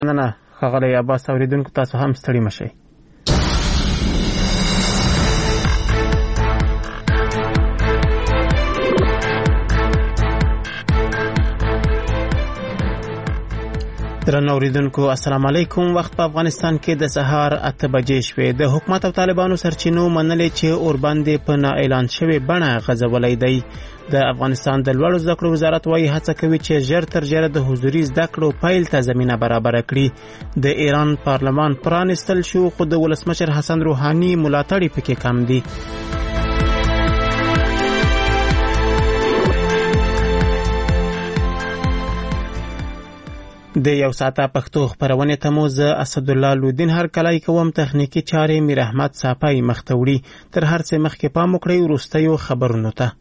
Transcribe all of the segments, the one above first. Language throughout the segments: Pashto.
نه ښاغلی عباس اورېدونکو تاسو هم ستړي مشئ. درنو اوریدونکو السلام علیکم. وخت په افغانستان کې د سهار 8 بجې شوې. د حکومت او طالبانو سرچینو منلې چې اوربند په نا اعلان شوی بڼه غځولې دی. د افغانستان د لوړو زده کړو وزارت وايي هڅه کوي چې ژر تر ژره د حضوري زده کړو پیل ته زمینه برابر کړي. د ایران پارلمان پرانستل شو خو د ولسمشر حسن روحاني ملاتړي پکې کم دي. د یو ساعته پښتو خبرونه ته مو زه اسدالله لودین هر کله کوم تخنیکی چارې میر احمد صافی مختوړي. تر هر څه مخکې پام وکړئ وروستیو خبرونو ته.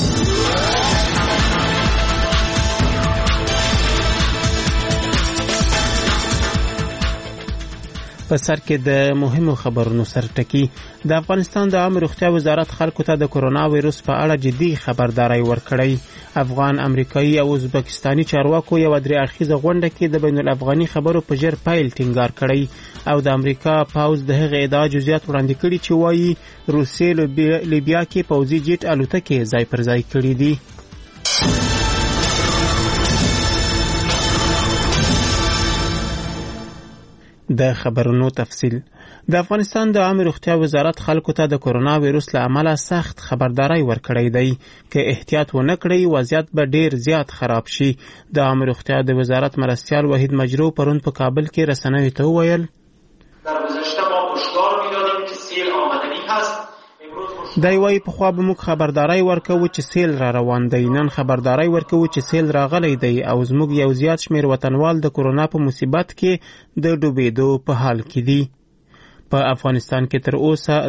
په سر کې د مهمو خبرونو سرټکی. د افغانستان د عامه روغتیا وزارت خلکو ته د کرونا وایروس په اړه جدي خبرداري ورکړی. افغان، امریکایي او ازبکستاني چارواکو یو درې اړخیزه غونډه کې د بین الافغاني خبرو په ژر پیل ټینګار کړی او د امریکا پاوز د هغې ادعا جزئیات وړاندې کړي چې وایي روسیې لیبیا کې پوځي جیټ الوتکې ځای پر ځای کړي دي. د خبرونو تفصیل. د افغانستان د عامه روغتیا وزارت خلکو ته د کرونا وایروس له امله سخت خبرداري ورکړی دی که احتیاط ونه کړي وضعیت به ډیر زیات خراب شي. د عامه روغتیا د وزارت مرستیال وحید مجرو پرون په کابل کې رسنیو ته وویل در گذشته ما هشدار می‌دادیم که سیل آمدنی هست. دی وایي پخوا به موږ خبرداري ورکوو چې سیل را روان دی. نن خبرداري ورکوو چې سیل راغلی دی او زموږ یو زیات شمیر وطنوال د کرونا په مصیبت کې د ډوبېدو په حال کې دي. په افغانستان کې تر اوسه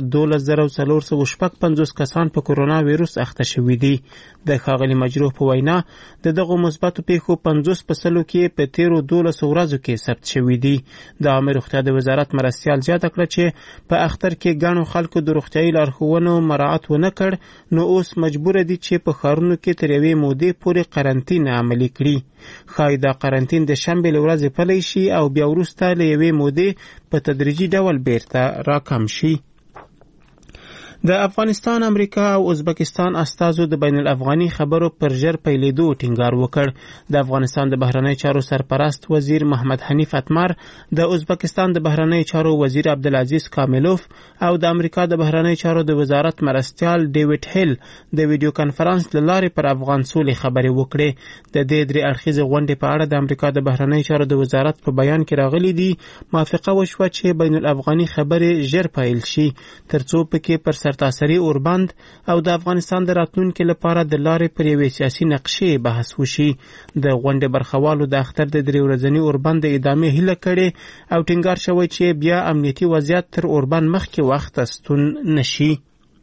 12450 کسان په کرونا وایروس اخته شوي دي. د ښاغلي مجروح په وینا د دغو مثبتو پیښو 50 په سلو کې په تیرو 12 ورځو کې ثبت شوي دي. د عامه روغتیا د وزارت مرستیال زیاته کړه چې په اختر کې ګڼو خلکو د روغتیایي لارښوونو مراعات ونه کړ نو اوس مجبور دي چې په ښارونو کې تر یوې مودې پورې قرنطین عملي کړي. ښایي دا قرنطین د شنبې له ورځې پلی شي او بیا وروسته له یوې مودې په تدریجي ډول بیرته راکم شي. د افغانستان، امریکا او ازبکستان استازو د بین الافغاني خبرو پر ژر پیلېدو ټینګار وکړ. د افغانستان د بهرنی چارو سرپرست وزیر محمد حنیف اتمر، د ازبکستان د بهرنی چارو وزیر عبدالعزیز کاملوف او د امریکا د بهرنی چارو د وزارت مرستیال ډیوډ هیل د ویډیو کانفرنس له لارې پر افغان سولې خبرې وکړې. د دې درې اړخیزې غونډې په اړه د امریکا د بهرنی چارو د وزارت په بیان کې راغلي دي موافقه وشوه چې بین الافغاني خبرې ژر پیل شي ترڅو پکې پر سرتاسري اوربند او د افغانستان د راتلونکي لپاره د لارې پر یوې سیاسي نقشې بحث وشي. د غونډې برخوالو د اختر د 3 ورځني اوربند د ادامې هیله کړې او ټینګار شوی چې بیا امنیتي وضعیت تر اوربند مخکې وخت ستون نشي.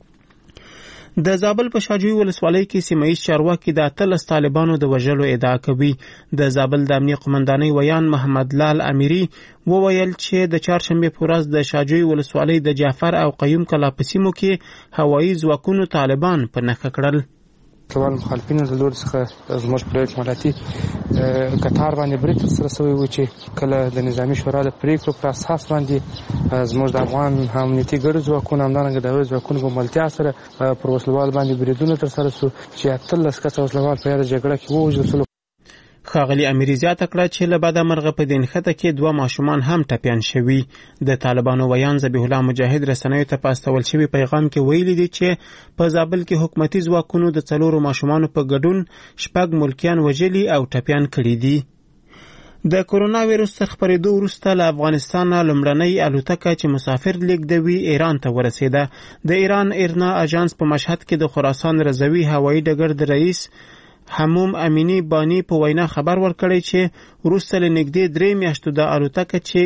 د زابل په شاجوی ولسوالۍ کې سیمه‌ایز چارواکي د 13 طالبانو د وژلو ادعا کوي. د زابل د امنیه قومندانۍ ویان محمد لال امیری وویل چې د چهارشنبې په ورځ د شاجوی ولسوالۍ د جعفر او قیوم کلا په سیمو کې هوایي ځواکونو طالبان په نښه کړل. طبعا مخالفینو د لور څخه زموږ پر اکمالاتي قطار باندې برید ترسره شوی و چې کله د نظامي شورا د پریکړو پر اساس باندې زموږ د افغان امنیتي ګډو ځواکونو همدارنګه د هغوی ځواکونو په ملتیا سره پر وسلوال باندې بریدونه ترسره شو چې 13 کسه وسلوال په یاده جګړه کې ووژل شول. ښاغلي امیري زیاته کړه چې له بده مرغه په دې نښته کې 2 ماشومان هم ټپیان شوي. د طالبانو ویان ذبیح الله مجاهد رسنیو ته په استول شوي پیغام کې ویلي دي چې په زابل کې حکومتي ځواکونو د 4 ماشومانو په ګډون 6 ملکیان وژلي او ټپیان کړي دي. د کرونا وایروس تر خپرېدو وروسته له افغانستان لومړنۍ الوتکه چې مسافر لیږدوي ایران ته ورسېده. د ایران ایرنا اژانس په مشهد کې د خراسان رضوي هوایي ډګر د رئیس حموم امینی بانی په وینا خبر ورکړی چې وروسته له نږدې 3 میاشتو د الوتکه چې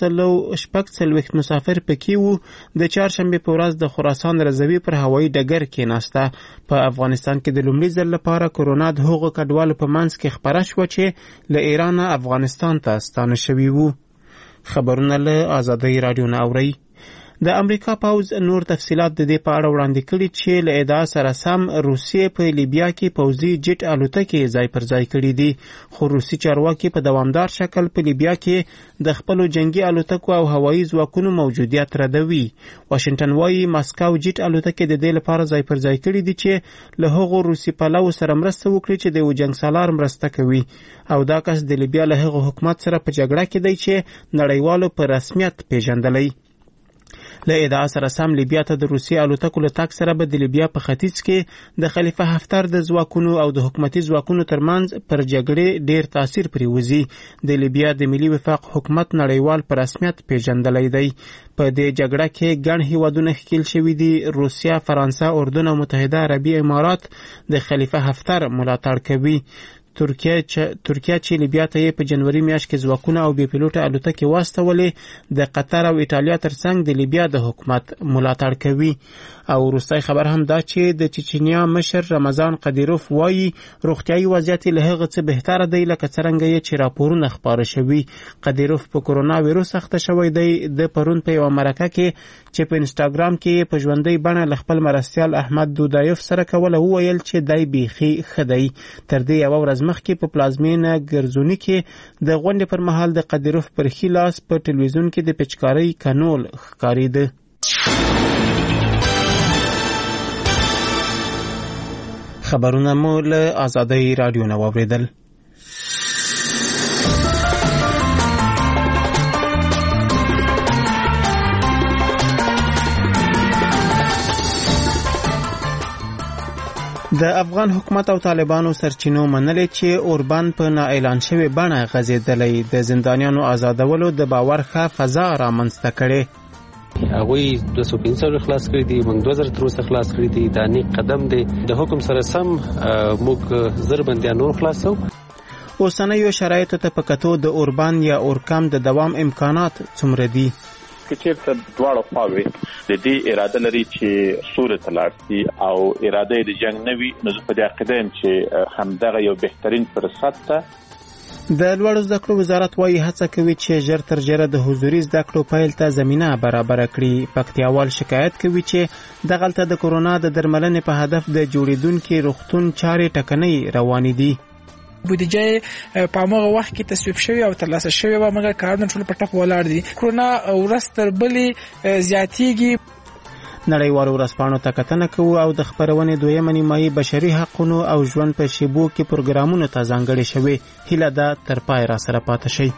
146 مسافر پکې وو د چهارشنبې په ورځ د خراسان رضوي پر هوایي ډګر کېناسته. په افغانستان کې د لومړي ځل لپاره کرونا د هغو کډوالو په منځ کې خپره شوه چې له ایران افغانستان ته ستانه شوي وو. خبرونه له آزادۍ رادیو نه اورئ. د امریکا پوځ نور تفصيلات د دې په اړه وړاندې کړي چې له ادعا سره سم روسیې په لیبیا کې پوځي جټ الوتکې ځای پر ځای کړي دي، خو روسي چارواکي په دوامدار شکل په لیبیا کې د خپلو جنگي الوتکو او هوایي ځواکونو موجودیت ردوي. واشنگټن وايي ماسکو جټ الوتکې د دې لپاره ځای پر ځای کړي دي چې له هغو روسي پلوو سره مرسته وکړي چې د یو جنګسالار مرسته کوي، او دا کس د لیبیا له هغو حکومت سره په جګړه کې دی چې نړیوالو په رسمیت پیژندلی. له ادعا سره سم لیبیا ته د روسي الوتکو له تګ سره به د لیبیا په ختیځ کې د خلیفه حفتر د ځواکونو او د حکومتي ځواکونو ترمنځ پر جګړې ډیر تاثیر پرېوځي. د لیبیا د ملي وفاق حکومت نړیوال په رسمیت پیژندلی دی. په دې جګړه کې ګڼ هیوادونه ښکیل شوي دي. روسیا، فرانسه، اردن او متحده عربي امارات د خلیفه حفتر ملاتړ کوي. ترکیه چې لیبیا ته یې په جنوري میاشت کې ځواکونه او بې پیلوټه الوتکې واستولې، د قطر او ایټالیا ترڅنګ د لیبیا د حکومت ملاتړ کوي. او وروستی خبر هم دا چې د چچنیا مشر رمضان قدیروف وایي روغتیايي وضعیت له هغه څه بهتره دی لکه څرنګه یې چې راپورونه خپاره شوي. قدیروف په کورونا ویروس اخته شوی دی. د پرون په یوه مرکه کې چې په انسټاګرام کې په ژوندۍ بڼه له خپل مرستیال احمد دودایف سره کوله وویل چې دی بیخي ښه دی. تر دې یوه ورځ مخکې په پلازمینه ګرزوني کې د غونډې پر مهال د قدیروف پر ښي لاس په ټلویزیون کې د پچکارۍ کنول ښکارېده. خبرونه مو له آزادۍ رادیو نه واورېدل. د افغان حکومت او طالبانو سرچینو منلې چې اوربان په نااعلان شوې بڼه غځېدلی، د زندانیانو آزادولو د باور ښه فضا رامنځته کړې. هغوی 250 خلاص کړي دي، موږ 2000 تر اوسه خلاص کړي دي. دا نیک قدم دی. د حکم سره سم موږ زر بندیان نور خلاصو. اوسنیو شرایطو ته په کتو د اوربان یا اورکام د دوام امکانات څومره دي؟ که چېرته دواړه خواوې د دې اراده لري چې سولې ته لاړ شي او اراده یې د جنګ نه وي، نو زه په دې عقیده یم چې همدغه یو بهترین فرصت ده. د لوړو زده کړو وزارت وايي هڅه کوي چې ژر تر ژره د حضوري زده کړو پیل ته زمینه برابره کړي. پکتیاوال شکایت کوي چې دغلته د کورونا د درملنې په هدف د جوړېدونکي روغتون چارې ټکنۍ روانې دي. بودیجه په هغه وخت کې تصویب شوی او ترلاسه شوی و، مګر کارونه ټول په ټپ ولاړ دي. کورونا ورځ تر بلې زیاتېږي. نړیوالو ورځپاڼو ته کتنه کوو او د خپرونې دویمه نیمایي بشري حقونو او ژوند په شیبو کې پروګرامونو ته ځانګړې شوې. هیله ده تر پای را سره پاتې شئ.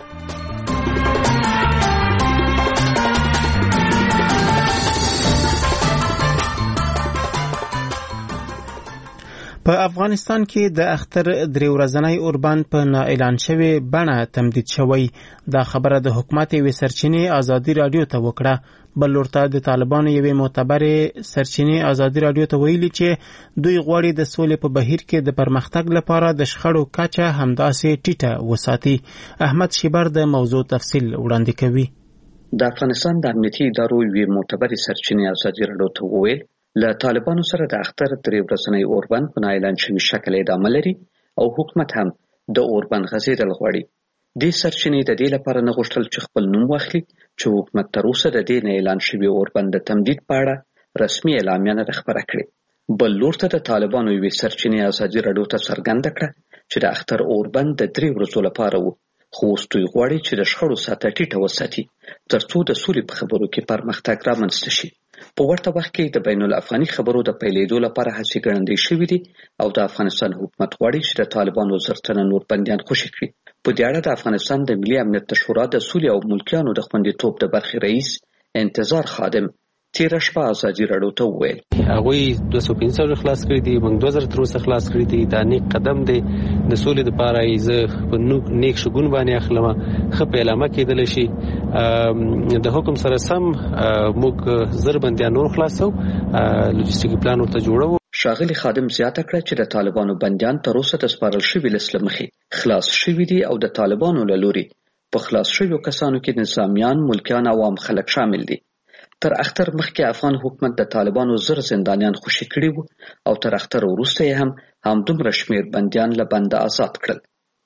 په افغانستان کې د اختر درې ورځنی اوربان په نااعلان شوې بڼه تمدید شوی. دا خبره د حکومت یوې سرچینې ازادي رادیو ته وکړه. بل لورته د طالبانو یوې معتبرې سرچینې ازادي رادیو ته ویلي چې دوی غواړي د سولې په بهیر کې د پرمختګ لپاره د شخړو کچه همداسې ټیټه وساتي. احمد شیبر د موضوع تفصیل وړاندې کوي. د افغانستان د امنیتي ادارو یوې معتبرې سرچینې ازادي رادیو ته وویل له طالبانو سره د اختر درې ورځنی اوربان په نااعلان شوي شکل ادامه لري او حکومت هم د اوربان غځېدل غواړي. دې سرچینې د دې لپاره نه غوښتل چې خپل نوم واخلي چې حکومت تر اوسه د دې نه اعلان شوي اوربان د تمدید په اړه رسمي اعلامیه نه ده خپره کړې. بل لور ته د طالبانو یوې سرچینې ازادي رادیو ته څرګنده کړه چې د اختر اوربان د 3 ورځو لپاره و، خو اوس دوی غواړي چې د شخړو سطح ټیټه وساتي ترڅو د سولې په خبرو کې پرمختګ رامنځته شي. په ورته وخت کې د بین الافغاني خبرو د پیلېدو لپاره هڅې ګړندۍ شوې دي او د افغانستان حکومت غواړي چې د طالبانو زرتنه نور بندیان خوشي کړي. په دې اړه د افغانستان د ملي امنیت شورا د سولې او ملکیانو د خوندیتوب د برخې رئیس انتظار خادم تیره شپه ازادي رادیو ته وویل هغوی 250 خلاص کړي دي، موږ 2000 تر اوسه خلاص کړي دي. دا نیک قدم دی. د سولې لپاره یې زه په نیک شګون باندې اخلم. ښه پیلامه کېدل شي. د حکم سره سم موږ زر بندیان نور خلاصو. لوجستیکي پلان ورته جوړو. ښاغلي خادم زیاته کړه چې د طالبانو بندیان تر اوسه د سپارل شوي لیست له مخې خلاص شوي دي او د طالبانو له لوري په خلاص شویو کسانو کې نظامیان، ملکیان او عام خلک شامل دي. تر اختر مخکې افغان حکومت د طالبانو زر زندانیان خوشي کړي وو او تر اختر وروسته یې هم همدومره شمېر بندیان له بنده آزاد کړل.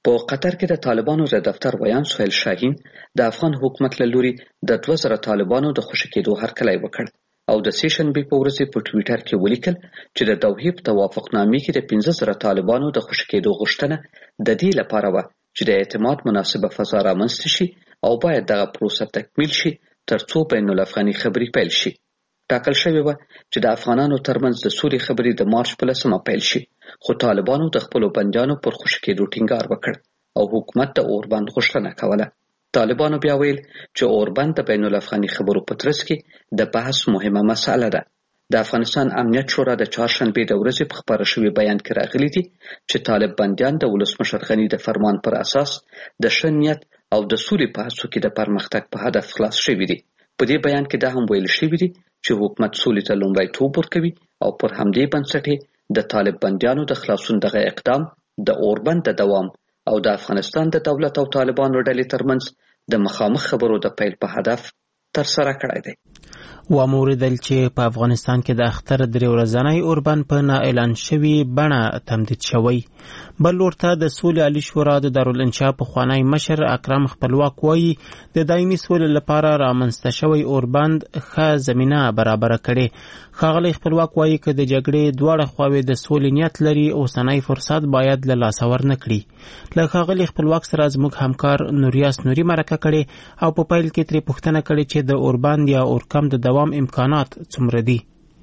په قطر کې د طالبانو د دفتر ویان سهیل شاهین د افغان حکومت له لوري د 2000 طالبانو د خوشي کېدو هرکلی وکړ او د سیشنبې په ورځ په ټوئیټر کې ولیکل چې د دوحې په توافقنامې کې د 15000 طالبانو د خوشي کېدو غوښتنه د دې لپاره و چې د اعتماد مناسبه فضا رامنځته شي او باید دغه پروسه تکمیل شي ترڅو بین الافغاني خبرې پیل شي. ټاکل شوی و چې د افغانانو ترمنځ د سولې خبرې د مارچ په 10 پیل شي، خو طالبانو د خپل بندیانو پر خوشي کېدو ټینګار وکړ او حکومت د اوربند غوښتنه کوله. طالبانو بیا ویل چې اوربند د بین الافغاني خبرو په ترڅ کې د بحث مهمه مسأله ده. د افغانستان امنیت شورا د چهارشنبې د ورځې په خبره شوي بیان کې راغلي دي چې طالب بندیان د ولسمشر غني د فرمان پر اساس د ښه نیت او د سولې په هڅو کې د پرمختګ په هدف خلاص شوي دي. په دې بیان کې دا هم ویل شوي دي چې حکومت سولې ته لومړیتوب ورکوي او پر همدې بنسټ د طالب بندیانو د خلاصون دغه اقدام د اوربند د دوام او د افغانستان د دولت او طالبانو ډلې ترمنځ د مخامخ خبرو د پیل په هدف ترسره کړی دی. وموردل چې په افغانستان کې د اختر 3 ورځنی اوربند په نااعلان شوی بڼه تمدید شوی. بل ورته د سولې عالی شورا د دارالانشا پخوانی مشر اکرم خپلواک وایي د دایمي سولې لپاره رامنځته شوی اوربند ښه زمینه برابره کړي. ښاغلی خپلواک وایي که د جګړې دواړه خواوې د سولې نیت لري اوسنی فرصت باید له لاسه ورنه کړي. له ښاغلي خپلواک سره زموږ همکار نوریاس نوري مرکه کړې او په پیل کې ترې پوښتنه کړې چې د اوربند یا اورکم د دوام امکانات څومره دي.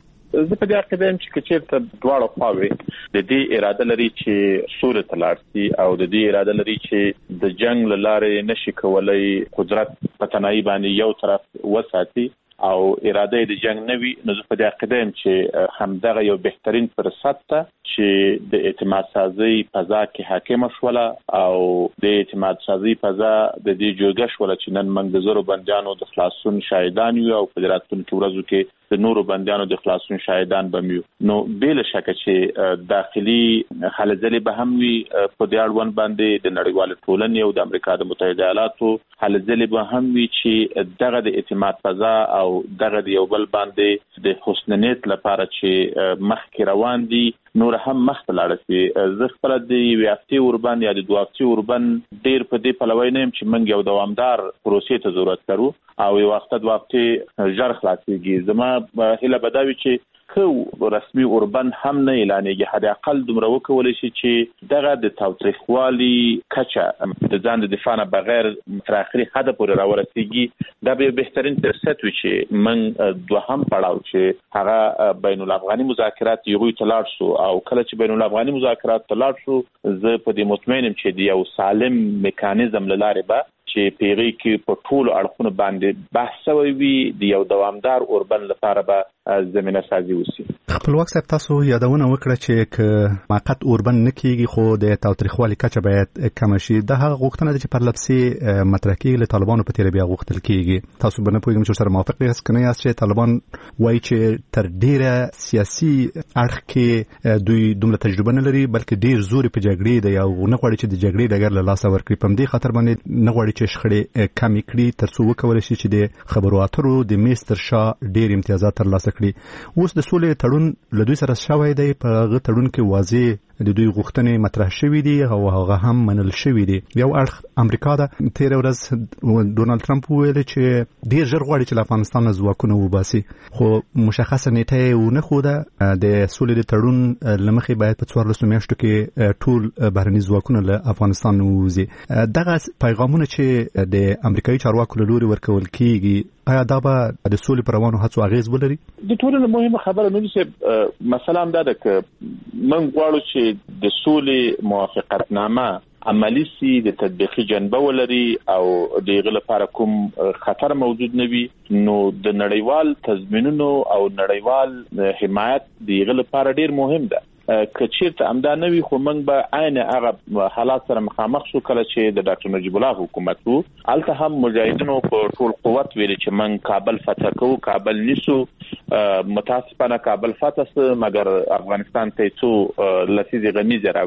زه په دې عقیده یم چې چېرته دواړه خواوې د دې اراده لري چې سولې ته لاړ شي او د دې اراده لري چې د جنگ له لارې نشي کولی قدرت په تنهایی باندې یو طرف وساتي او اراده د جنگ نه وي، نو زه په دې عقیده یم چې همدغه یو بهترین فرصت ته چې د اعتماد سازي فضا کې حاکم شوله او د اعتماد سازي فضا د دې جوړه شوله چې نن موږ د زرو بندیانو د خلاصون شاهدان یو او په راتلونکو ورځو کې د نورو بندیانو د خلاصون شاهدان به یو. نو بل شک چې داخلي هلهځلې به هم وي په دې اړوند باندې د نړیوال ټولنې او د امریکا د متحده ایالاتو هلهځلې به هم وي چې دغه د اعتماد فضا او دغه د یو بل باندې د حسن نیت لپاره چې مخکې روان دي نور هم مخته لاړ شي. زه خپل د یو هفتې اوربند یا د 2 هفتې اوربند ډیر په دې پلوی نه یم چې موږ یو دوامدار پروسې ته ضرورت لرو او یو وخت 2 هفتې ژر خلاصېږي. زما هیله به دا وي چې که رسمي اوربند هم نه اعلانېږي حد اقل دومره وکولی شي چې دغه د تاوتریخوالي کچه د ځان د دفاع نه بغیر تر اخري حده پورې راورسېږي. دا به بهترین فرصت وي چې موږ دوهم پړاو چې هغه بین الافغاني مذاکرات یوې ته لاړ شو او کله چې بین الافغاني مذاکرات ته لاړ شو زه په دې مطمئن یم چې د یو سالم میکانیزم له لارې به چې پیغی کې په ټولو اړخونو باندې بحث شوی وي د یو دوامدار اوربند لپاره به زمینه سازي وشي. خپلواک صاحب تاسو یادونه وکړه چې که موقت اوربند نه کیږي خو د تاوتریخوالي کچه باید کم شي. دا هغه غوښتنه ده چې پر لپسې مطرح کیږي له طالبانو په تیر بیا غوښتل کیږي. تاسو به نه پوهیږم چې سره موافق یاست کنه یاست چې طالبان وایي چې تر ډیره سیاسي اړخ کې دوی دومره تجربه نه لري بلکې ډیر زور په جګړې دی او نه غواړي چې د جګړې ډګر له لاسه ورکړي. په دې خاطر باندې نه غواړي چې شخړې کم کړي ترڅو وکولای شي چې د خبرو اترو د میستر شاه ډیر امتیازات ترلاسه کړي. اوس د سولې تړون له دوی سره شوی دی، په هغه تړون کې واضح د دوی غوښتنې مطرح شوې دي او هغه هم منل شوې دي. یو اړخ امریکا ده، تیر ورځ ډونالد ټرمپ ویل چې ډیر ژر غواړي چې افغانستان له ځواکونو وباسي، خو مشخصه نیټه یې ونه ښوده. د سولې د تړون له مخې باید په 14 میاشتو کې ټول بهرني ځواکونه له افغانستان ووځي. دغه پیغامونه چې د امریکایي چارواکو له لوري ورکول کیږي آیا دا به د سولې پر روانو هڅو اغیز ولري؟ د ټولو مهمه خبره نو چې مثلا دا ده چې موږ غواړو چې د سولې موافقتنامه عملی سي، د تطبیقي جنبه ولري او دغه لپاره کوم خطر موجود نه وي. نو د نړیوال تضمینونو او نړیوال حمایت دغه لپاره ډیر مهم ده. که چیرته امدا نه وي خو موږ به عین هغه حالات سره مخامخ شو کله چې د ډاکټر نجیب الله حکومت وو. الته هم مجاهدینو په ټول قوت ویل چې موږ کابل فتح کوو، کابل نیسو. متاسفانه کابل فتح سه مګر افغانستان ته څو لسیزې غمیزه راوړي.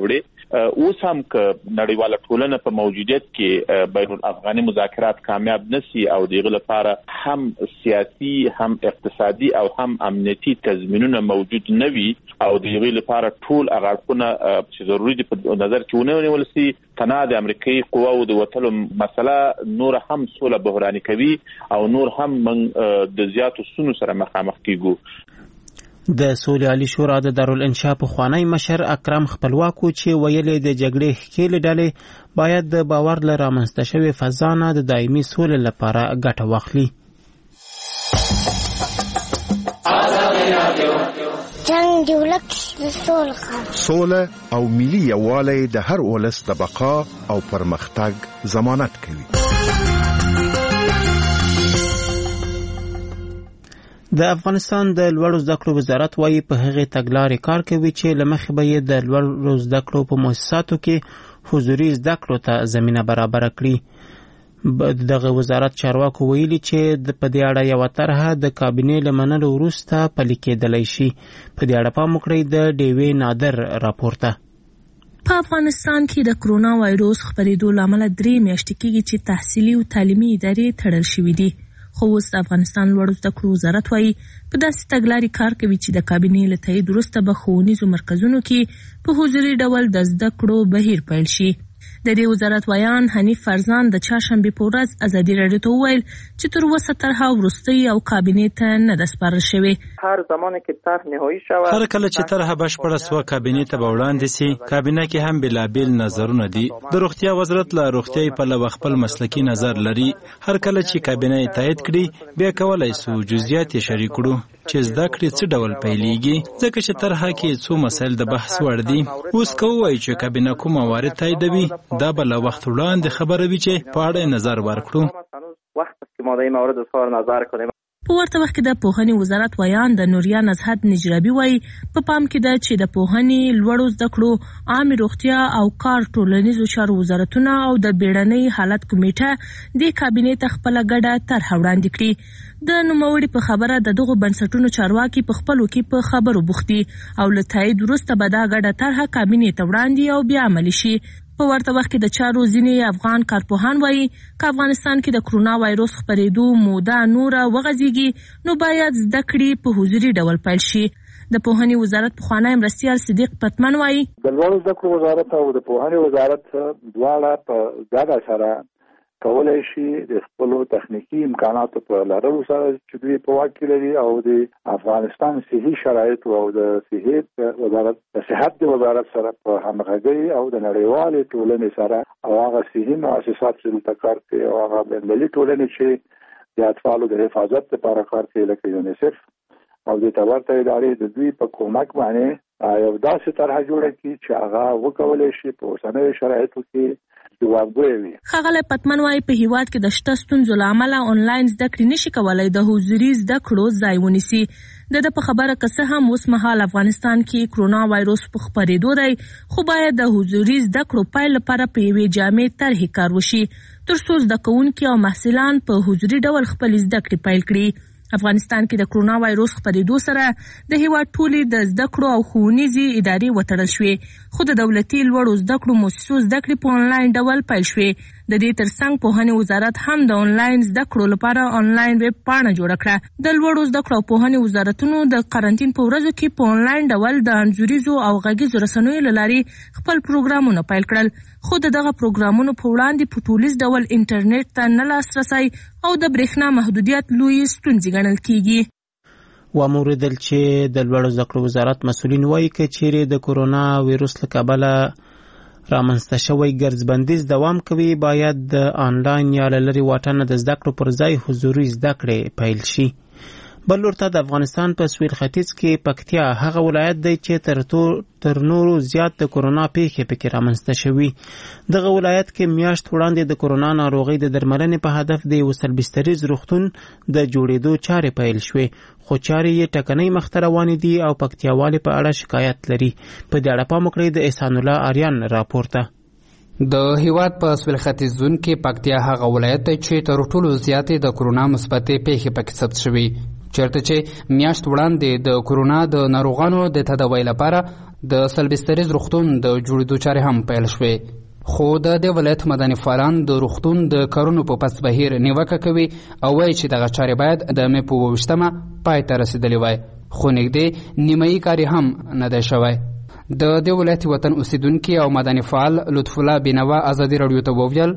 اوس هم ک نړیواله ټولنه په موجودیت کې بین الافغاني مذاکرات کامیاب نشي او دغه لپاره هم سیاسي هم اقتصادي او هم امنیتي تضمینونه موجود نه وي او دغه لپاره ټول اغاړونه چې ضروري دي په نظر کې ونیول شي تنها د امریکایي قواو د وټلو مسله نور هم سوله بحراني کوي او نور هم من د زیاتو سونو سره مخامخ کیږو. د سولې عالی شورا د دارالانشا پخوانی مشر اکرم خپلواکو چې ویلې د جګړې ښکېلې ډلې باید د باور له رامنځته شوې فضا نه د دایمي سولې لپاره ګټه واخلي. جنگ د ولس سوله او ملي یووالی د هر ولس د بقا او پرمختګ ضمانت کوي. د افغانستان د لوړو زده کړو وزارت وايي په هغه تګلارې کار کوي چې لمخې به یې د لوړو زده کړو په مؤسساتو کې حضوري زده کړو ته زمينه برابر کړي. دغه وزارت چارواکو ویلي چې په دې اړه یو طرحه د کابینې لمنلو وروسته پلي کېدلی شي. په دې اړه پام وکړئ د ډیوې نادر راپورته. په افغانستان کې د کرونا وایروس خپرېدو لامل 3 میاشتې کېږي چې تحصیلي او تعلیمي ادارې تړل شوې دي. خو اوس د افغانستان لوړو زده کړو وزارت وايي په داسې تګلارې کار کوي چې د کابینې له تایید وروسته به ښوونیزو مرکزونو کې په حضوري ډول د زده کړو بهیر پیل شي. د دې وزارت ویان حنیف فرزان د چهارشنبې په ورځ ازادي راډیو ته وویل چې تر اوسه طرحه وروستۍ او کابینې ته نه ده سپارل شوې. هر زمانه کې طرح نهایی شود، هر کله چې طرحه بشپړه سوه کابینې ته به وړاندې سي. کابینه کې هم بېلابېل نظرونه دي. د روغتیا وزارت له روغتیايي پلوه خپل مسلکي نظر لري. هر کله چې کابینه یې تایید کړي بیا کولی سو جزئیات یې شریک کړو چې زده کړې څه ډول پیلېږي، ځکه چې طرحه کې څو مسایل د بحث وړ دي. اوس که ووایو چې کابینه کوم موارد تاییدوي دا به له وخت وړاندې خبره وي چې په اړه نظر ورکړو. په ورته وخت کې د پوهنې وزارت ویان د نوریا نزهت نجرابي وایي په پام کې ده چې د پوهنې لوړو زده کړو عامه روغتیا او کار ټولنیزو چارو وزارتونه او د بیړنۍ حالت کمیټه د کابینې ته خپل ګډه طرحه وړاندې کړي. د نوموړي په خبره د دغو بنسټونو چارواکي په خپلو کې په خبرو بوختي او له تایید وروسته به دا ګډه طرحه کابینې ته وړاندې او بیا عملي شي. په ورته وخت کې د چارو ځینې افغان کارپوهان وایي که افغانستان کې د کرونا وایروس خپرېدو موده نوره وغځېږي نو باید زده کړې په حضوري ډول پیل شي. د پوهنې وزارت پخوانی مرستیال صدیق پتمن وایي د لوړو زده کړو وزارت او د پوهنې وزارت دواړه په ګډه سره کولای شي د خپل تخنیکی امکاناتو په لرلو سره چې دوی په واک کې لري او د افغانستان صحي شرایط او د صحت وزارت سره په همغږي او د نړیوالې ټولنې سره او هغه صحي مؤسسات چې دلته کار کوي او هغه بین‌المللي ټولنې چې د اطفالو د حفاظت لپاره کار کوي لکه یونیسف او د تورته ادارې د دوی په کومک باندې یو داسې طرحه جوړه کړي چې هغه وکولای شي په اوسنیو شرایطو کې ښاغلی پتمن وایي په هیواد کې د شته ستونزو له امله آنلاین زده کړې نشي کولای د حضوري زده کړو ځای ونیسي. د په خبره که څه هم اوس مهال افغانستان کې کرونا وایروس په خپرېدو دی خو باید د حضوري زده کړو پیل لپاره په یوې جامع طرحې کار وشي تر څو زده کوونکي او محصلان په حضوري ډول خپل زده کړې پیل کړي. افغانستان کې د کرونا وایروس خپرېدو سره د هیواد ټولې د زده کړو او ښوونیزې ادارې وتړل شوې خو د دولتي لوړو زده کړو مؤسسو زده کړې په آنلاین ډول پیل شوې. د دې ترڅنګ پوهنې وزارت هم د آنلاین زده کړو لپاره آنلاین ویب پاڼه جوړه کړه. د لوړو زده کړو او پوهنې وزارتونو د قرنټین په ورځو کې په آنلاین ډول د انځوریزو او غږیزو رسنیو له لارې خپل پروګرامونه پیل کړل خو دغه پروګرامونو په وړاندې په ټولیز ډول انټرنیټ ته نه لاسرسی او د برېښنا محدودیت لوی ستونزې ګڼل کیږي. وموریدل چې د لوړو زده کړو وزارت مسؤلین وایي که چیرې د کرونا وایروس له کبله رامنځته شوی ګرځبندیز دوام کوي باید د آنلاین یا له لرې واټنه د زده کړو پر ځای حضوري زده کړې پیل شي. بل لورته د افغانستان په سویل ختیځ کې پکتیا هغه ولایت دی چې تر نورو زیات د کرونا پیښې پکې رامنځته شوي. دغه ولایت کې میاشت وړاندې د کرونا ناروغۍ د درملنې په هدف د یو سلبستریز روغتون د جوړېدو چارې پیل شوې خو چارې یې ټکنۍ مخته روانې دي او پکتیاوالې په اړه شکایت لري. په دې اړه پام وکړئ د احسان الله آریان راپورته. د هیواد په سویل ختیځ زون کې پکتیا هغه ولایت دی چې تر ټولو زیاتې د کرونا مثبتې پیښې پکې ثبت شوي چېرته چې میاشت وړاندې د کرونا د ناروغانو د تداوی لپاره د سلبستریز روغتون د جوړېدو چارې هم پیل شوې. خو د دې ولایت مدني فعالان د روغتون د کارونو په پس بهیر نیوکه کوي او وایي چې دغه چارې باید د مې په 28مه پای ته رسېدلې وای، خو نږدې نیمایي کار هم نه دی شوی. د دې ولایت وطن اوسیدونکي او مدني فعال لطف الله بینوا ازادي رادیو ته وویل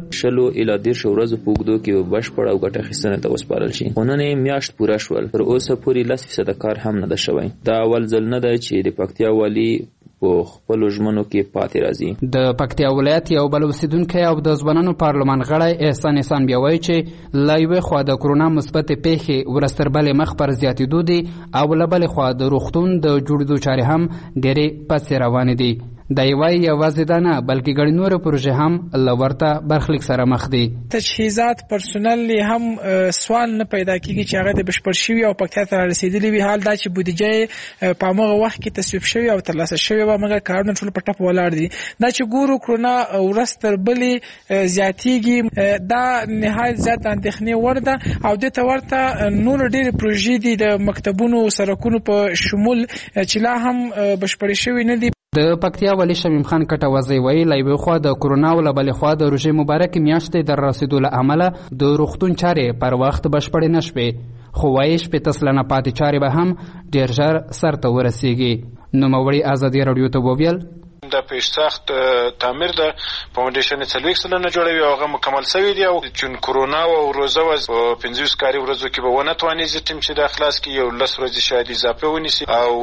10 ورځې په اوږدو کې بشپړ او ګټه اخیستنې ته وسپارل شي. خو نن میاشت پوره شول، تر اوسه پورې 10% کار هم نه ده شوی. دا اول ځل نه دی چې د پکتیا والي په خپلو ژمنو کې پاتې راځي. د پکتیا ولایت یو بل اوسیدونکی او د ځوانانو پارلمان غړی احسان بیا وایي چې له یوې خوا د کرونا مثبت پیښې ورځ تر بلې مخ پر زیاتېدو دي او له بلې خوا د روغتون د جوړېدو چارې هم ډېرې پسې روانې دي. دا یوازې یوازې دا نه بلکې ګڼې نورې پروژې هم له ورته برخلیک سره مخ دي. تجهیزات پرسونل هم سوال نه پیدا کیږي چې هغه د بشپړ شوي او پکتیا ته رسیدلي وي. حال دا چې بودیجه په هغه وخت کې تصویب شوی او ترلاسه شوی و مګر کارونه ټول په ټپ ولاړ دي. دا چې ګورو کرونا ورځ تر بلې زیاتیږي دا نهایت زیات اندېښنې وړ ده او دې ته ورته نور ډېرې پروژې دي د مکتبونو سرکونو په شمول چې لا هم بشپړې شوي نه دي. د پکتیا والي شمیم خان کټوازی وایي له یوې خوا د کرونا او له بلې خوا د روژې مبارکې میاشتې د رسېدو له امله د روغتون چارې پر وخت بشپړې نه شوې، خو وایي 80 سلنه پاتې چارې به هم ډېر ژر سرته ورسیږي. نوموړي ازادي رادیو ته وویل د پیشساخت تعمیر د فاونډیشن 40 سلنه جوړوي او هغه مکمل شوی دی او چون کرونا او روزه و 15 کاري ورځو کې به ونه توانیږي ټیم چې د اخلاص کې یو 10 ورځې شاید اضافه ونیسي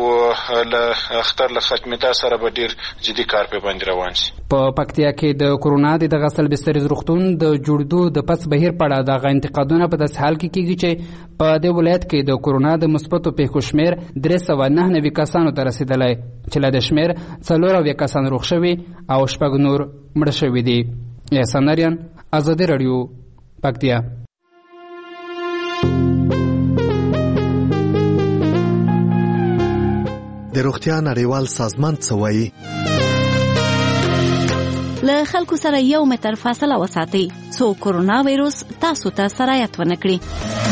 او له اختر له ختمېدا سره به ډیر جدي کار په باندې روان شي. په پکتیا کې د کرونا د سلبستریز روغتون د جوړېدو د پس بهیر په اړه دغه انتقادونه په داسې حال کې کیږي چې په دې ولایت کې د کرونا د مثبتو پیښو شمېر 399 کسانو ته رسېدلی چې له دې شمېر 400 کسان روغ شوي او 6 نور مړه شوي دي. احسان اریان، ازادي رادیو، پکتیا. د روغتیا نړیوال سازمان څه وایي؟ له خلکو سره 1 متر فاصله وساتئ څو کرونا وایروس تاسو ته سرایت ونه کړي.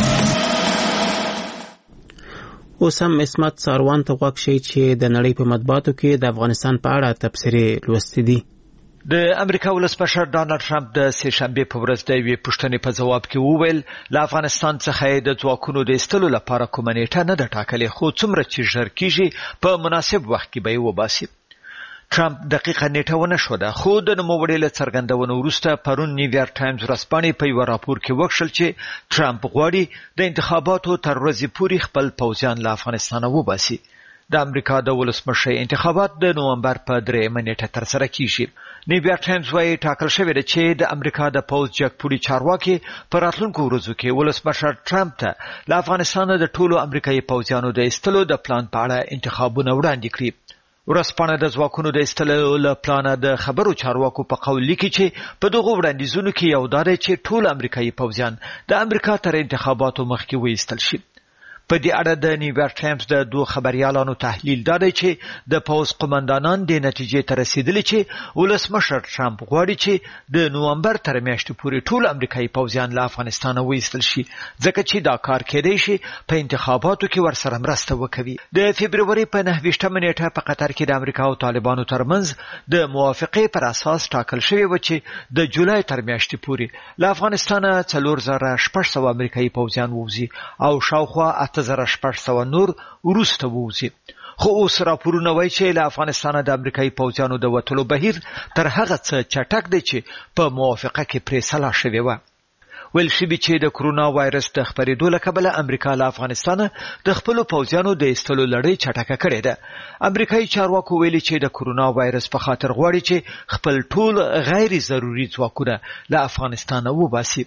اوس هم اسمت ساروان ته غوږ شئ چې د نړۍ په مطبوعاتو کې د افغانستان په اړه تبصرې لوستې دي. د امریکا ولسمشر ډانلډ ټرمپ د سه شنبه په ورځ د یوې پوښتنې په ځواب کې وویل له افغانستان څخه د ځواکونو د ایستلو لپاره کومه نیټه نه ده ټاکلې، خو څومره چې ژر کیږي په مناسب وخت کې به یې وباسي. ټرمپ دقیقه نیټه ونه ښوده، خو د نوموړي له څرګندونو وروسته پرون نیویارک ټایمز ورځپاڼې په یوه راپور کې وکښل چې ټرمپ غواړي د انتخاباتو تر ورځې پورې خپل پوځیان له افغانستانه وباسي. د امریکا د ولسمشر انتخابات د نومبر په 3 نیټه ترسره کیږي. نیویارک ټایمز وايي ټاکل شوی دی چې د امریکا د پوځ جګپوړي چارواکي په راتلونکو ورځو کې ولسمشر ټرمپ ته له افغانستانه د ټولو امریکایي پوځیانو د ایستلو د پلان په اړه انتخابونه وړاندې کړي. ورځپاڼه د ځواکونو د ایستلو له پلانه د خبرو چارواکو په قول لیکي چې په دغو وړاندیزونو کې یو دا دی چې ټول امریکایي پوځیان د امریکا تر انتخاباتو مخکې وایستل شي. په دې اړه د نیویارک ټایمز د 2 خبريالانو تحلیل دا دی چې د پوځ قومندانان د نتیجې ته رسیدلي چې ولسمشر ټرمپ غواړي چې د نومبر تر میاشتې پورې ټول امریکایي پوځیان له افغانستانه وایستل شي، ځکه چې دا کار کېدای شي په انتخاباتو کې ورسره مرسته وکوي. د فبروري په 9 نیټه په قطر کې د امریکا او طالبانو ترمنځ د موافقې پر اساس ټاکل شوی و چې د جولای تر میاشتې پورې له افغانستانه 4600 امریکایي پوځیان ووځي او شاوخوا 8600 نور وروسته ووځي. خو اوس راپورونه وایي چې له افغانستانه د امریکایي پوځیانو د وتلو بهیر تر هغه څه چټک دی چې په موافقه کې پرې سلا شوې وه. ویل شوي چې د کرونا وایرس د خپرېدو له کبله امریکا له افغانستانه د خپلو پوځیانو د ایستلو لړۍ چټکه کړې ده. امریکایي چارواکو ویلي چې د کرونا وایرس په خاطر غواړي چې خپل ټول غیر ضروري ځواکونه له افغانستانه وباسي.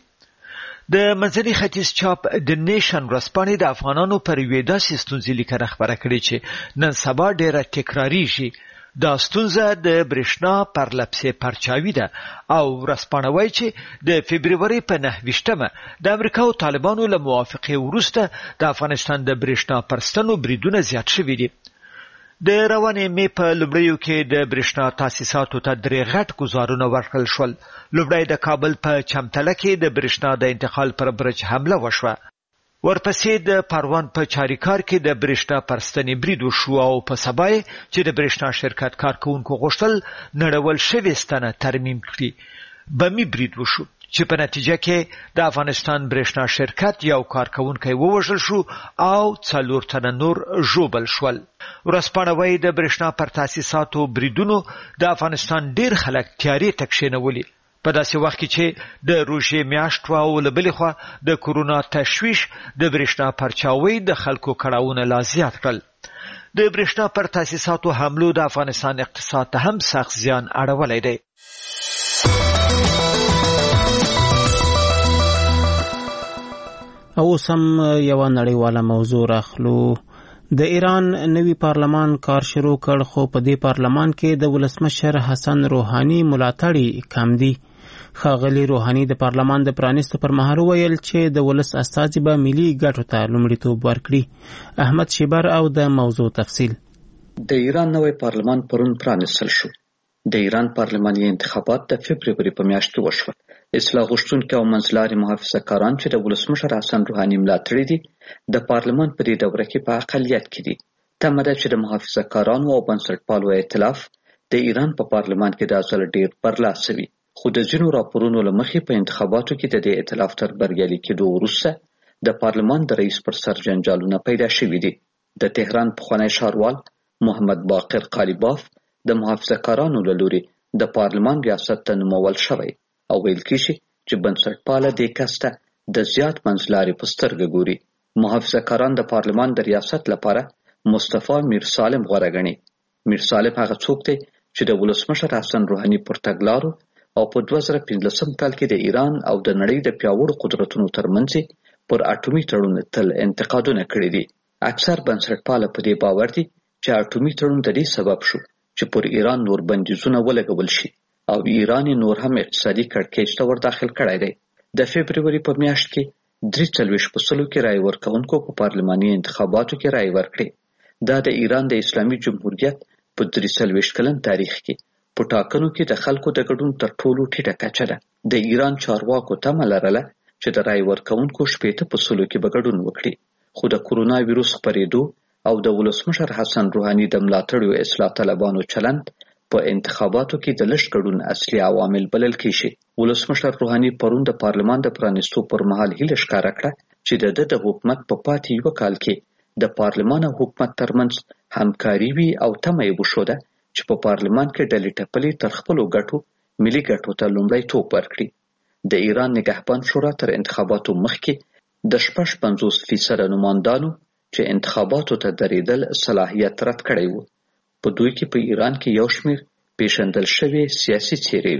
د منځني ختیځ چاپ د نیشن ورځپاڼې د افغانانو پر یوې داسې ستونزې لیکنه خپره کړې چې نن سبا ډېره تکراریږي. دا ستونزه د برېښنا پرلپسې پرچاوي ده او ورځپاڼه وایي چې د فبروري په 9 د امریکا او طالبانو له موافقې وروسته د افغانستان د برېښنا پرستنو بریدونه زیات شوي دي. د روانې مې په لومړیو کې د برېښنا تاسیساتو ته 3 غټ ګزارونه ورکړل شول. لومړی د کابل په چمتله کې د برېښنا د انتقال پر برج حمله وشوه. ورپسې د پروان په چاریکار کې د برېښنا پر ستنې برید وشو او په سبا چې د برېښنا شرکت کارکوونکو غوښتل نړول شوې ستنه ترمیم کړي بمي برید وشو چې په نتیجه کې د افغانستان برېښنا شرکت یو کارکوونکی ووژل شو او 4 تنه نور ژوبل شول. ورځپاڼه وایي د برېښنا پر تاسیساتو بریدونو د افغانستان ډېر خلک تیارې ته کښېنولي په داسې وخت کې چې د روژې میاشت وه او له بلې خوا د کورونا تشویش د برېښنا پرچاوۍ د خلکو کړاوونه لا زیات کړل. د برېښنا پر تاسیساتو حملو د افغانستان اقتصاد ته هم سخت زیان اړولی دی. او سم یو نړیواله موضوع راخلو. د ایران نوی پارلمان کار شروع کړ خو په دې پارلمان کې د ولسمشر حسن روحاني ملاتړي کم دي. ښاغلي روحاني د پارلمان د پرانیستو پر مهال ویل چې د ولس استازي به ملي ګټو ته لومړیتوب ورکړي. احمد شیبر او د موضوع تفصیل. د ایران نوی پارلمان پرون پرانیستل شو. د ایران پارلماني انتخابات د فبروري په میاشت کې وشول. اصلاح غوښتونکي او منځلاري محافظه‌کاران چې د ولسمشر حسن روحاني ملاتړي دي د پارلمان په دې دوره کې په اقلیت کې دي. تمه ده چې د محافظه‌کارانو او بنسټپالو ائتلاف د ایران په پارلمان کې د ځل ډیر برلاسه وي. خو د ځینو راپورونو له مخې په انتخاباتو کې د دې ائتلاف تر بریالي کېدو وروسته د پارلمان د رئیس پر سر جنجالونه پیدا شوي دي. د تهران پخوانی ښاروال محمد باقر قالیباف د محافظه‌کارانو له لوري د پارلمان ریاست ته نومول شوی او ویل کېږي چې بنسټپاله دې کس ته د زیات منځلاري په سترګه ګوري. محافظه‌کاران د پارلمان د ریاست لپاره مصطفی میرسالم غوره ګڼي. میرسالم هغه څوک دی چې د ولسمشر حسن روحاني پر تګلارو او په 2015 کال کې د ایران او د نړۍ د پیاوړو قدرتونو ترمنځ پر اټومي تړون تل انتقادونه کړي دي. اکثر بنسټپاله په دې باور دي چې اټومي تړون د دې سبب شو چې پر ایران نور بندیزونه ولګول شي او ایران نور هم اقتصادي کړکېچ ته ور داخل کړی دی. د فبروري په میاشت کې 43% کې رای ورکوونکو په پارلماني انتخاباتو کې رای ورکړي. دا د ایران د اسلامي جمهوریت په 43 کلن تاریخ کې په ټاکنو کې د خلکو د ګډون تر ټولو ټیټه کچه ده. د ایران چارواکو تمه لرله چې د رای ورکوونکو 80% کې به ګډون وکړي. خو د کورونا ویروس خپرېدو او د ولسمشر حسن روحاني د ملاتړو اصلاح طلبانو چلند په انتخاباتو کې د لږ ګډون اصلي عوامل بلل کېږي. ولسمشر روحاني پرون د پارلمان د پرانیستو پر مهال هیله ښکاره کړه چې د حکومت په پاتې یو کال کې د پارلمان او حکومت ترمنځ همکاري وي او تمه یې وښوده چې په پارلمان کې ډلې ټپلې تر خپلو ګټو ملي ګټو ته لومړیتوب ورکړي. د ایران نگهبان شورا تر انتخاباتو مخکې د 55% نمایندانو چې انتخاباتو ته درېدل صلاحیت رد کړی وو. په دوی کې په ایران کې یو شمېر پیژندل شوي سیاسي څېرې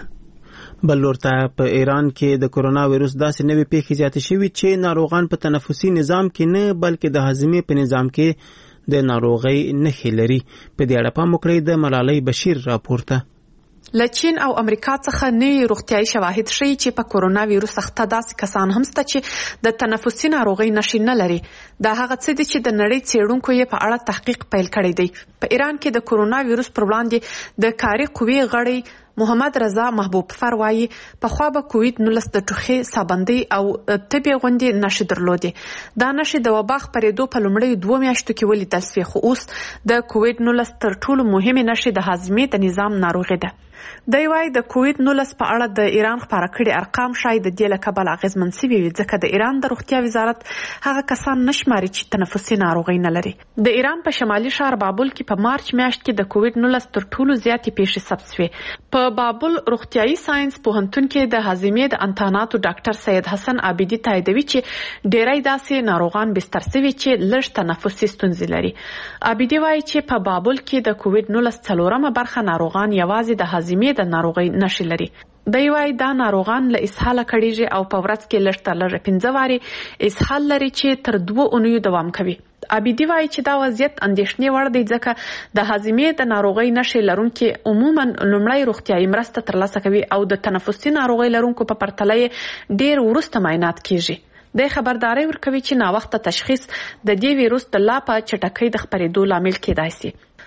وي. بل لورته په ایران کې د کورونا ویروس داسې نوې پیښې زیاتې شوي چې ناروغان په تنفسي نظام کې نه بلکې د هاضمې په نظام کې د ناروغۍ نښې لري. په دې اړه پام وکړئ د ملالۍ بشیر راپورته. له چین او امریکا څخه نوي روغتیايي شواهد ښیي چې په کورونا ویروس اخته داسې کسان هم شته چې د تنفسي ناروغۍ نښې نه لري. دا هغه څه دي چې د نړۍ څېړونکو یې په اړه تحقیق پیل کړی دی. په ایران کې د کورونا ویروس پر وړاندې د کاري قوې غړی محمد رضا محبوب فر وایي پخوا به کووید-19 د ټوخي سابندۍ او تبې غوندې نښې درلودې. دا نښې د وبا خپرېدو په لومړیو 2 میاشتو کې ولیدل شوې خو اوس د کووید-19 تر ټولو مهمې نښې د هاضمې د نظام ناروغي ده. دی وايي د کووید-19 په اړه د ایران خپاره کړي ارقام شاید د دې له کبله اغېزمن شوي وي ځکه د ایران د روغتیا وزارت هغه کسان نه شماري چې تنفسي ناروغۍ نه لري. د ایران په شمالي ښار بابل کې په مارچ میاشت کې د کووید-19 تر ټولو زیاتې پیښې ثبت شوې. په بابل روغتیايي ساينس پوهنتون کې د هاضمې د انتاناتو ډاکټر سید حسن عابدي تاییدوي چې ډېری داسې ناروغان بستر شوي چې لږ تنفسي ستونزې لري. عابدي وايي چې په بابل کې د کووید-19 څلورمه برخه ناروغان یوازې د هاضمې د ناروغۍ نښې لري. دی وايي دا ناروغان له اسهاله کړيږي او په ورځ کې لږ تر لږه 15 وارې اسهال لري چې تر 2 اونیو دوام کوي. عابدي وايي چې دا وضعیت اندېښنې وړ دی ځکه د هاضمې د ناروغۍ نښې لرونکي عموما لومړی روغتیايي مرسته ترلاسه کوي او د تنفسي ناروغۍ لرونکو په پرتله یې ډېر وروسته معاینات کیږي. د خبرداري ورکوي چې ناوخته تشخیص د دې ویروس د لا په چټکۍ د خپرېدو لامل کېدای شي.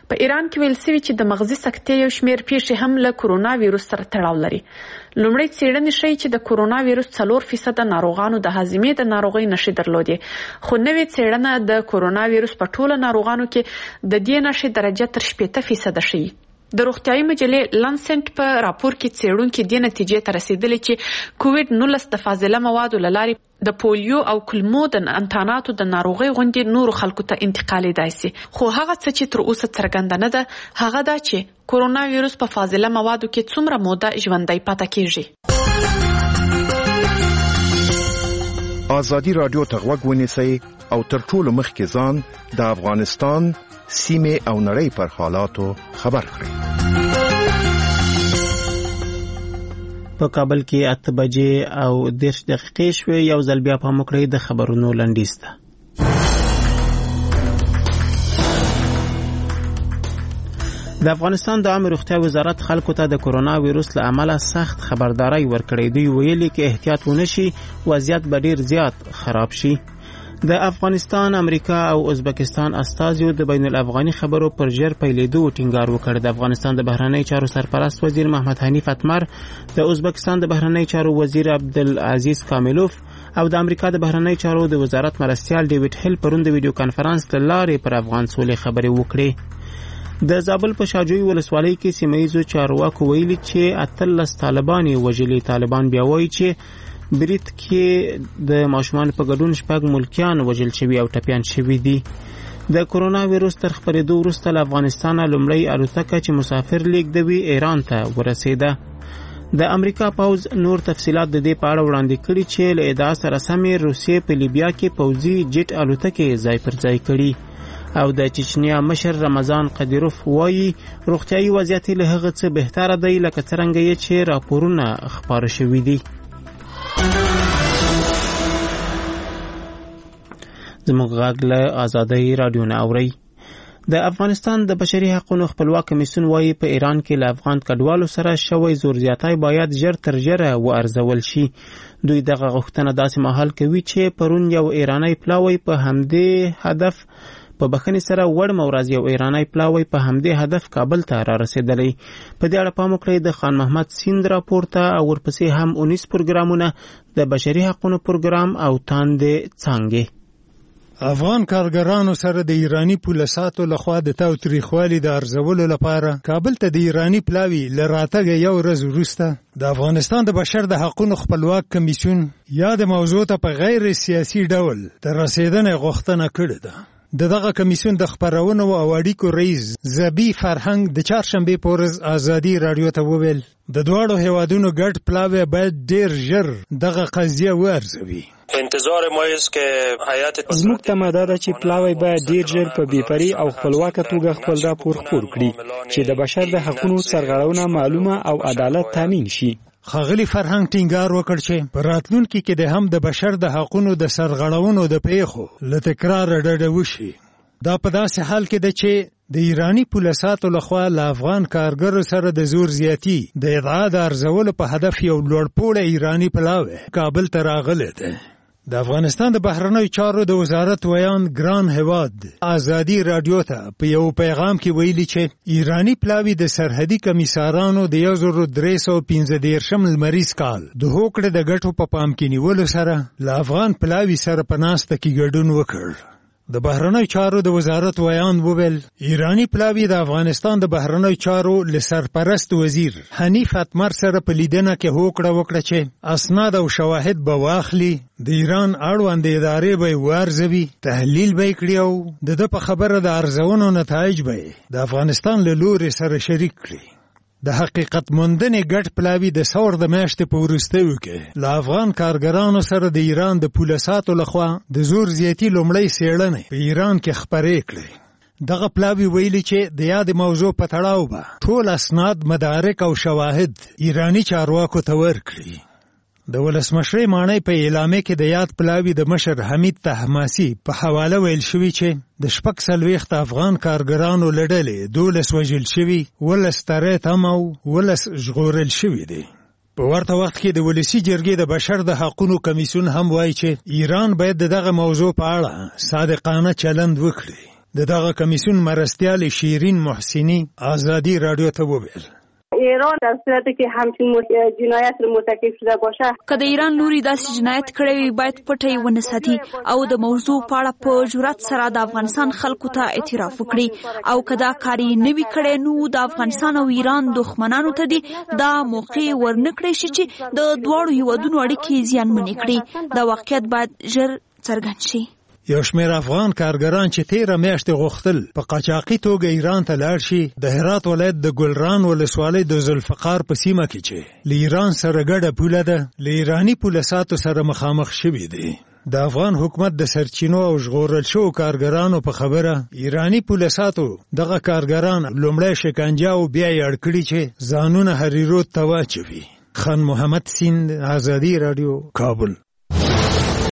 په ایران کې ویل شوي چې د مغزي سکتې یو شمېر پیښې هم له کورونا ویروس سره تړاو لري. لومړی څېړنې ښیي چې د کورونا ویروس 4% ناروغانو د هاضمې د ناروغۍ نښې درلودې، خو نوې څېړنه د کورونا ویروس په ټولو ناروغانو کې د دې نښې درجه تر 80% ښیي. د روغتیايي مجلې لانسنټ په راپور کې څېړونکي دې نتیجې ته رسیدلي چې کووډ-19 د فاضله موادو له لارې د پولیو او کلمو د انتاناتو د ناروغۍ غوندې نورو خلکو ته انتقالېدای شي. خو هغه څه چې تر اوسه څرګنده نه ده هغه دا چې کورونا ویروس په فاضله موادو کې څومره موده ژوندی پاتې کیږي. ازادي رادیو ته غوږ ونیسئ او تر ټولو مخکې ځان د افغانستان سیمې او نړۍ پر حالاتو خبر کړئ. په کابل کې 8 بجې او 10 دقیقې شوې. یو ځل بیا پام وکړئ د خبرونو لنډیز ته. د افغانستان د عامه روغتیا وزارت خلکو ته د کورونا ویروس له امله سخت خبرداري ورکړې. دوی ویلي کې احتیاط ونشي وضعیت به ډیر زیات خراب شي. د افغانستان، امریکا او ازبکستان استازیو د بین الافغاني خبرو پر ژر پیلېدو ټینګار وکړ. د افغانستان د بهرنی چارو سرپرست وزیر محمد حنیف اتمر، د ازبکستان د بهرنی چارو وزیر عبدالعزیز کاملوف او د امریکا د بهرنی چارو د وزارت مرستیال ډیوډ هیل پرون د ویډیو کانفرنس له لارې پر افغان سولې خبرې وکړې. د زابل په شاجوی ولسوالۍ کې سیمه‌ییزو چارواکو ویلي چې 18 طالبان وژلي. طالبان بیا وایي چې بریټ کې د ماشومان په ګډون 6 ملکیان وژل شوي او ټپیان شوي دي. د کورونا ویروس تر خپرېدو وروسته له افغانستان لومړی الوتکه چې مسافر لیږدوي ایران ته ورسېده. د امریکا پوځ نور تفصیلات د دې په اړه وړاندې کړي چې له ادعا سره سمې روسیې په لیبیا کې پوځي جیټ الوتکې ځای پر ځای کړي. او د چچنیا مشر رمضان قدیروف وایي روغتیايي وضعیت له هغه څه بهتره دی لکه څرنګه یې چې راپورونه خپاره شوي دي. زموږ غږ له آزادۍ رادیو نه اورئ. د افغانستان د بشري حقوقو خپلواک کمیسیون وایي په ایران کې له افغان کډوالو سره شوی زور زیاتی باید ژر تر ژره وارزول شي. دوی دغه غوښتنه داسې مهال کوي چې پرون یو ایرانی پلاوی په همدې هدف په بخښنې سره وړم ورځ یو ایرانی پلاوی په همدې هدف کابل ته را رسېدلی. په دې اړه پام وکړئ د خان محمد سیند راپورته او ورپسې هم 19 پروګرامونه د بشري حقوقو پروګرام او تاندې څانګې. افغان کارګرانو سره د ایرانی پولیساتو لخوا د تاوتریخوالي د ارزولو لپاره کابل ته د ایرانی پلاوی له راتګه یو ورځ وروسته د افغانستان د بشر د حقوقو خپلواک کمیسیون یا د موضوع ته په غیر سیاسي ډول تر رسیدنې غوښتنه کړې ده. دغه کمیسیون د خبرونو او اړیکو رئیس زبی فرهنګ د چهارشنبه په ورځ ازادي رادیو ته وویل د دواړو هیوادونو ګډ پلاوی باید ډیر ژر دغه قضیه وارزوي. انتظار ما است که هیئت زموږ تماده ده چې پلاوی باید ډیر ژر په بیپري او خپلواکه توګه خپل راپور خپور کړي چې د بشر د حقوقو سرغړونه معلومه او عدالت تامین شي. ښاغلي فرهنګ ټینګار وکړ چې په راتلونکي کې د هم د بشر د حقوقو د سرغړونو د پیښو له تکرار ډډه وشي. دا په داسې حال کې ده چې د ایرانی پولیساتو لخوا له افغان کارګرو سره د زور زیاتی د ادعا د ارزولو په هدف یو لوړپوړی ایرانی پلاوی کابل ته راغلی دی. د افغانستان د بهرنیو چارو د وزارت ویان ګران هیواد ازادي رادیو ته په یو پیغام کې ویلي چې ایرانی پلاوی د سرحدي کمیسارانو د 1315 لمریز کال د هوکړې د ګټو په پام کې نیولو سره له افغان پلاوی سره په ناسته کې ګډون وکړ. د بهرنیو چارو د وزارت ویان وویل ایرانی پلاوی د افغانستان د بهرنیو چارو له سرپرست وزیر حنیف اتمر سره په لیدنه کې هوکړه وکړه چې اسناد او شواهد به واخلي، د ایران اړوند ادارې به وارزوي، تحلیل به کړي او د په خبره د ارزونو نتایج به د افغانستان له لوري سره شریک کړي. د حقیقت موندنې ګډ پلاوی د ثور د میاشتې په وروستیو کې له افغان کارګرانو سره د ایران د پولیساتو لخوا د زور زیاتی لومړی څېړنې په ایران کې خپرې کړې. دغه پلاوی ویلي چې د یاد موضوع په تړاو به ټول اسناد، مدارک او شواهد ایرانی چارواکو ته ورکړي. د ولسمشرۍ ماڼۍ په اعلامیه کې د یاد پلاوی د مشر حمید طهماسي په حواله ویل شوي چې د 46 افغان کارګرانو له ډلې 12 وژل شوي، 11 ترې تم او 11 ژغورل شوي دي. په ورته وخت کې د ولسي جرګې د بشر د حقوقو کمیسیون هم وایي چې ایران باید دغه موضوع په اړه صادقانه چلند وکړي. دغه کمیسیون مرستیال شیرین محسنی آزادی رادیو ته وویل ایران در صورتی که همچین جنایت مرتکب شده باشه که د ایران لوري داسې جنایت کړی وي باید پټه ونه ساتي او د موضوع په اړه په جرأت سره د افغانستان خلکو ته اعتراف وکړي او که دا کاری نه وي کړی نو د افغانستان او ایران دښمنانو ته دي دا موقع ورنکړي شي چې د دواړو هیوادونو اړیکې زیانمنې کړي دا واقعیت باید ژر څرګند شي. یو شمېر افغان کارګران چې تیره میاشت غوښتل په قاچاقي توګه ایران ته لاړ شي د هرات ولایت د ګلران ولسوالۍ د ذوالفقار په سیمه کې چې له ایران سره ګډه پوله ده له ایراني پولساتو سره مخامخ شوي دي. د افغان حکومت د سرچینو او ژغورل شوو کارګرانو په خبره ایراني پولساتو دغه کارګران لومړی شکنجه او بیا یې اړ کړي چې ځانونه هریرود ته واچوي. خان محمد سیند، آزادی رادیو، کابل.